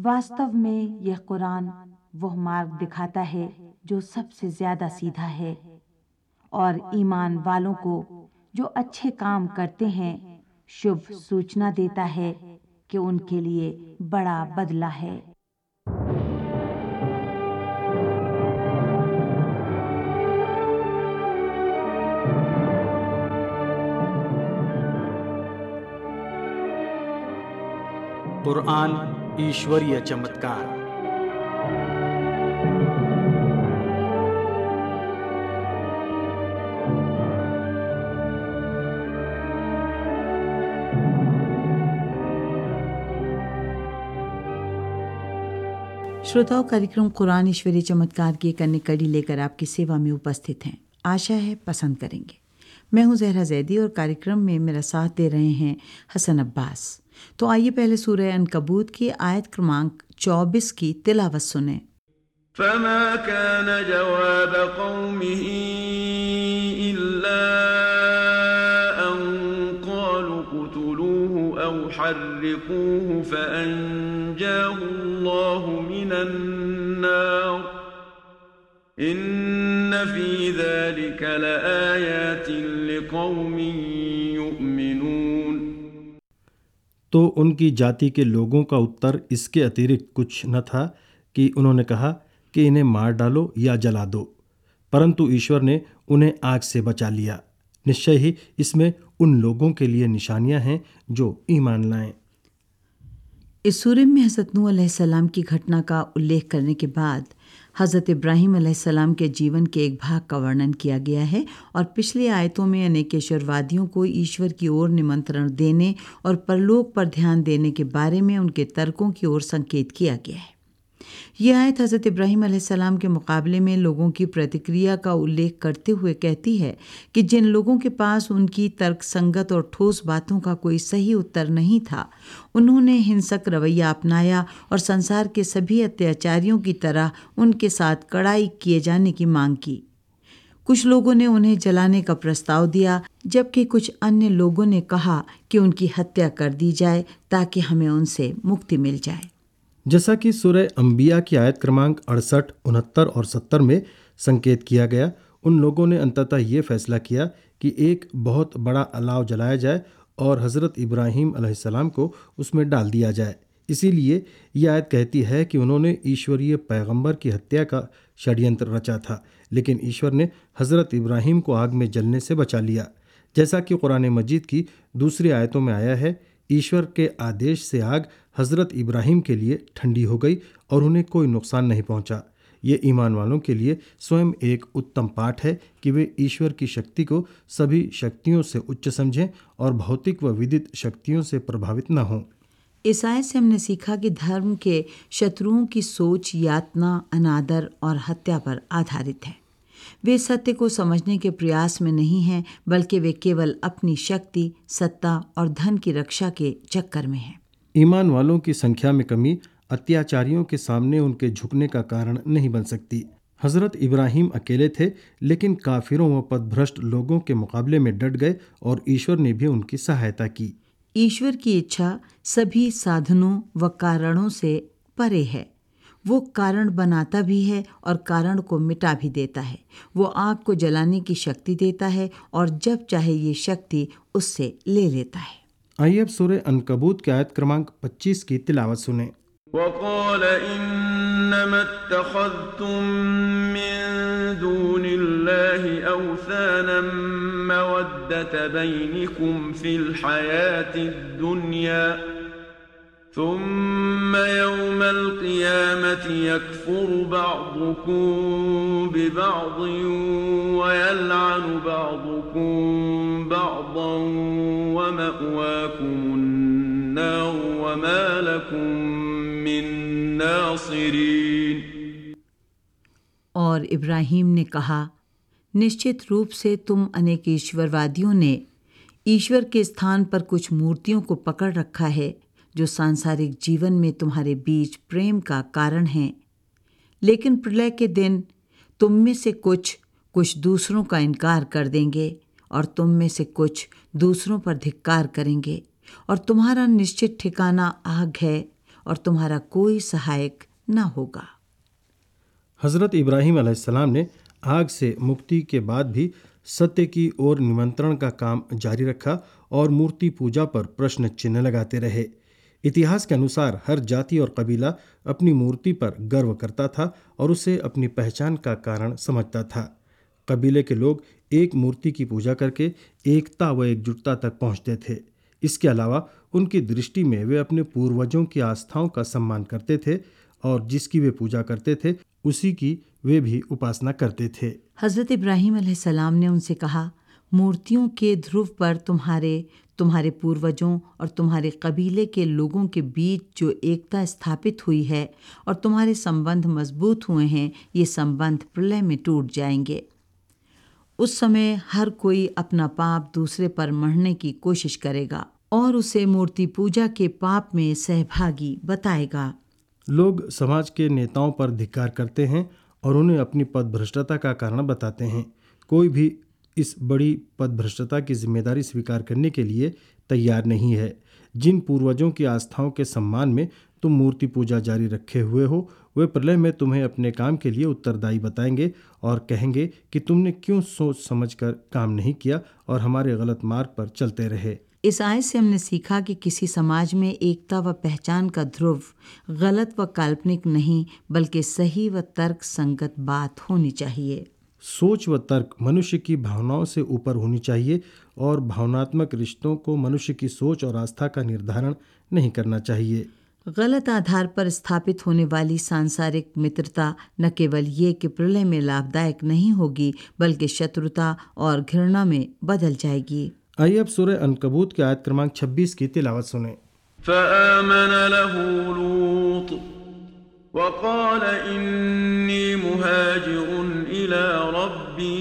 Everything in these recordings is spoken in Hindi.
वास्तव में यह कुरान वह मार्ग दिखाता है जो सबसे ज्यादा सीधा है, और ईमान वालों को जो अच्छे काम करते हैं शुभ सूचना देता है कि उनके लिए बड़ा बदला है। कुरान ईश्वरीय चमत्कार। श्रोताओं, कार्यक्रम कुरान ईश्वरीय चमत्कार की एक अन्य कड़ी लेकर आपकी सेवा में उपस्थित हैं। आशा है पसंद करेंगे। मैं हूं जहरा जैदी और कार्यक्रम में मेरा साथ दे रहे हैं हसन अब्बास। तो आइए पहले सूरह अनकबूत की आयत क्रमांक 24 की तिलावत सुने। फमा कान जवाब कौमिही इल्ला अन क़ालू क़ुतलूहु औ हर्रिक़ूहु फ़अन्जाहु अल्लाहु मिनन नार इन्न फ़ी ज़ालिक लआयातिन लिक़ौमिन युमिनून। तो उनकी जाति के लोगों का उत्तर इसके अतिरिक्त कुछ न था कि उन्होंने कहा कि इन्हें मार डालो या जला दो, परंतु ईश्वर ने उन्हें आग से बचा लिया। निश्चय ही इसमें उन लोगों के लिए निशानियां हैं जो ईमान लाएं। इस सूरह में हज़रत नूह अलैहिस्सलाम की घटना का उल्लेख करने के बाद हज़रत इब्राहीम अलैहिस्सलाम के जीवन के एक भाग का वर्णन किया गया है, और पिछली आयतों में अनेक ईश्वरवादियों को ईश्वर की ओर निमंत्रण देने और परलोक पर ध्यान देने के बारे में उनके तर्कों की ओर संकेत किया गया है। यह आयत हज़रत इब्राहीम अलैहिस्सलाम के मुकाबले में लोगों की प्रतिक्रिया का उल्लेख करते हुए कहती है कि जिन लोगों के पास उनकी तर्कसंगत और ठोस बातों का कोई सही उत्तर नहीं था, उन्होंने हिंसक रवैया अपनाया और संसार के सभी अत्याचारियों की तरह उनके साथ कड़ाई किए जाने की मांग की। कुछ लोगों ने उन्हें जलाने का प्रस्ताव दिया, जबकि कुछ अन्य लोगों ने कहा कि उनकी हत्या कर दी जाए ताकि हमें उनसे मुक्ति मिल जाए। जैसा कि सूरह अंबिया की आयत क्रमांक 68, 69 और 70 में संकेत किया गया, उन लोगों ने अंततः ये फैसला किया कि एक बहुत बड़ा अलाव जलाया जाए और हज़रत इब्राहीम अलैहिस्सलाम को उसमें डाल दिया जाए। इसीलिए यह आयत कहती है कि उन्होंने ईश्वरीय पैगंबर की हत्या का षड्यंत्र रचा था, लेकिन ईश्वर ने हज़रत इब्राहीम को आग में जलने से बचा लिया। जैसा कि कुरान मजीद की दूसरी आयतों में आया है, ईश्वर के आदेश से आग हज़रत इब्राहीम के लिए ठंडी हो गई और उन्हें कोई नुकसान नहीं पहुंचा। ये ईमान वालों के लिए स्वयं एक उत्तम पाठ है कि वे ईश्वर की शक्ति को सभी शक्तियों से उच्च समझें और भौतिक व विदित शक्तियों से प्रभावित न हों। इस आयत से हमने सीखा कि धर्म के शत्रुओं की सोच यातना, अनादर और हत्या पर आधारित है। वे सत्य को समझने के प्रयास में नहीं हैं, बल्कि वे केवल अपनी शक्ति, सत्ता और धन की रक्षा के चक्कर में हैं। ईमान वालों की संख्या में कमी अत्याचारियों के सामने उनके झुकने का कारण नहीं बन सकती। हज़रत इब्राहीम अकेले थे, लेकिन काफिरों व पथभ्रष्ट लोगों के मुकाबले में डट गए और ईश्वर ने भी उनकी सहायता की। ईश्वर की इच्छा सभी साधनों व कारणों से परे है। वो कारण बनाता भी है और कारण को मिटा भी देता है। वो आग को जलाने की शक्ति देता है और जब चाहे ये शक्ति उससे ले लेता है। आइए अब सूरह अनकबूत की आयत क्रमांक 25 की तिलावत सुने। वक़ाल इन्नमा इत्तख़ज़्तुम मिन दूनिल्लाहि औसानम मवद्दत बैनिकुम फ़िल हयातिद दुनिया ثم يوم القيامة يكفر بعضكم ببعض ويلعن بعضكم بعضا ومأواكم النار وما لكم من नासिरीन। और इब्राहीम ने कहा, निश्चित रूप से तुम अनेक ईश्वरवादियों ने ईश्वर के स्थान पर कुछ मूर्तियों को पकड़ रखा है जो सांसारिक जीवन में तुम्हारे बीच प्रेम का कारण हैं, लेकिन प्रलय के दिन तुम में से कुछ दूसरों का इनकार कर देंगे और तुम में से कुछ दूसरों पर धिक्कार करेंगे, और तुम्हारा निश्चित ठिकाना आग है और तुम्हारा कोई सहायक न होगा। हज़रत इब्राहीम अलैहिस्सलाम ने आग से मुक्ति के बाद भी सत्य की ओर निमंत्रण का काम जारी रखा और मूर्ति पूजा पर प्रश्न चिन्ह लगाते रहे। इतिहास के अनुसार हर जाति और कबीला अपनी मूर्ति पर गर्व करता था और उसे अपनी पहचान का कारण समझता था। कबीले के लोग एक मूर्ति की पूजा करके एकता व एकजुटता तक पहुंचते थे। इसके अलावा उनकी दृष्टि में वे अपने पूर्वजों की आस्थाओं का सम्मान करते थे और जिसकी वे पूजा करते थे उसी की वे भी उपासना करते थे। हज़रत इब्राहीम अलैहिस्सलाम ने उनसे कहा, मूर्तियों के ध्रुव पर तुम्हारे पूर्वजों और तुम्हारे कबीले के लोगों के बीच जो एकता स्थापित हुई है और तुम्हारे संबंध मजबूत हुए हैं, ये संबंध प्रलय में टूट जाएंगे। उस समय हर कोई अपना पाप दूसरे पर मढ़ने की कोशिश करेगा और उसे मूर्ति पूजा के पाप में सहभागी बताएगा। लोग समाज के नेताओं पर धिक्कार करते हैं और उन्हें अपनी पदभ्रष्टता का कारण बताते हैं। कोई भी इस बड़ी पदभ्रष्टता की जिम्मेदारी स्वीकार करने के लिए तैयार नहीं है। जिन पूर्वजों की आस्थाओं के सम्मान में तुम मूर्ति पूजा जारी रखे हुए हो, वे प्रलय में तुम्हें अपने काम के लिए उत्तरदायी बताएंगे और कहेंगे कि तुमने क्यों सोच समझकर काम नहीं किया और हमारे गलत मार्ग पर चलते रहे। इस आयत से हमने सीखा कि किसी समाज में एकता व पहचान का ध्रुव गलत व काल्पनिक नहीं बल्कि सही व तर्क संगत बात होनी चाहिए। सोच व तर्क मनुष्य की भावनाओं से ऊपर होनी चाहिए और भावनात्मक रिश्तों को मनुष्य की सोच और आस्था का निर्धारण नहीं करना चाहिए। गलत आधार पर स्थापित होने वाली सांसारिक मित्रता न केवल ये कि प्रलय में लाभदायक नहीं होगी बल्कि शत्रुता और घृणा में बदल जाएगी। आइए अब सूरह अनकबूत की आयत क्रमांक 26 की तिलावत सुनें। फ़आमन लहू लूत वक़ाल इन्नी मुहाजिरुन इला रब्बी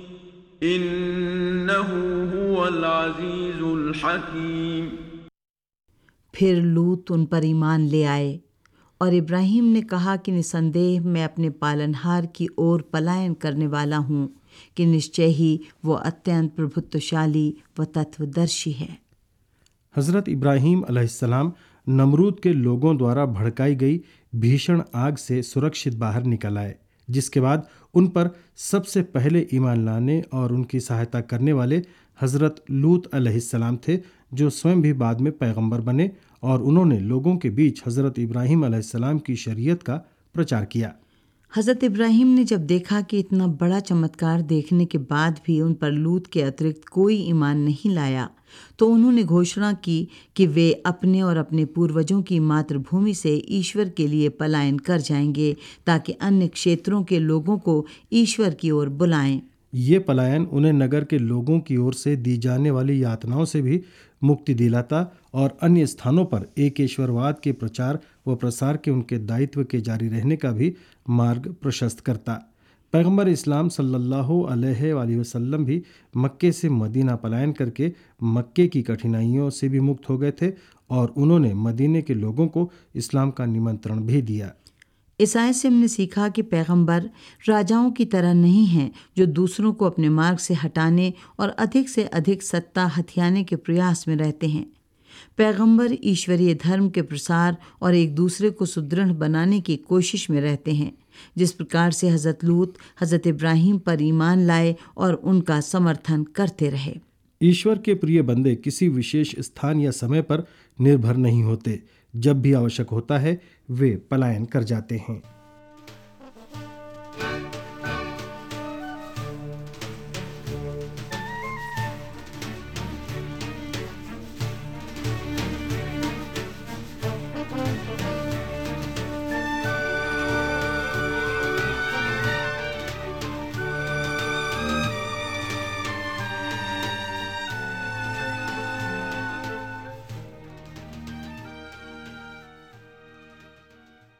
इन्नहु हुवल अज़ीज़ुल हकीम। फिर लूत उन पर ईमान ले आए और इब्राहीम ने कहा कि निसंदेह मैं अपने पालनहार की ओर पलायन करने वाला हूँ कि निश्चय ही वो अत्यंत प्रभुत्वशाली व तत्वदर्शी है। हज़रत इब्राहीम अलैहिस्सलाम नमरूद के लोगों द्वारा भड़काई गई भीषण आग से सुरक्षित बाहर निकल आए, जिसके बाद उन पर सबसे पहले ईमान लाने और उनकी सहायता करने वाले हज़रत लूत अलैहिस्सलाम थे, जो स्वयं भी बाद में पैगंबर बने और उन्होंने लोगों के बीच हज़रत इब्राहीम अलैहिस्सलाम की शरीयत का प्रचार किया। हज़रत इब्राहीम ने जब देखा कि इतना बड़ा चमत्कार देखने के बाद भी उन पर लूत के अतिरिक्त कोई ईमान नहीं लाया, तो उन्होंने घोषणा की कि वे अपने और अपने पूर्वजों की मातृभूमि से ईश्वर के लिए पलायन कर जाएंगे ताकि अन्य क्षेत्रों के लोगों को ईश्वर की ओर बुलाएं। ये पलायन उन्हें नगर के लोगों की ओर से दी जाने वाली यातनाओं से भी मुक्ति दिलाता और अन्य स्थानों पर एकेश्वरवाद के प्रचार व प्रसार के उनके दायित्व के जारी रहने का भी मार्ग प्रशस्त करता। पैगंबर इस्लाम सल्लल्लाहु अलैहि वसल्लम भी मक्के से मदीना पलायन करके मक्के की कठिनाइयों से भी मुक्त हो गए थे और उन्होंने मदीने के लोगों को इस्लाम का निमंत्रण भी दिया। इस आयत से हमने सीखा कि पैगंबर राजाओं की तरह नहीं हैं जो दूसरों को अपने मार्ग से हटाने और अधिक से अधिक सत्ता हथियाने के प्रयास में रहते हैं। पैगंबर ईश्वरीय धर्म के प्रसार और एक दूसरे को सुदृढ़ बनाने की कोशिश में रहते हैं। जिस प्रकार से हज़रत लूत हज़रत इब्राहीम पर ईमान लाए और उनका समर्थन करते रहे। ईश्वर के प्रिय बंदे किसी विशेष स्थान या समय पर निर्भर नहीं होते। जब भी आवश्यक होता है वे पलायन कर जाते हैं।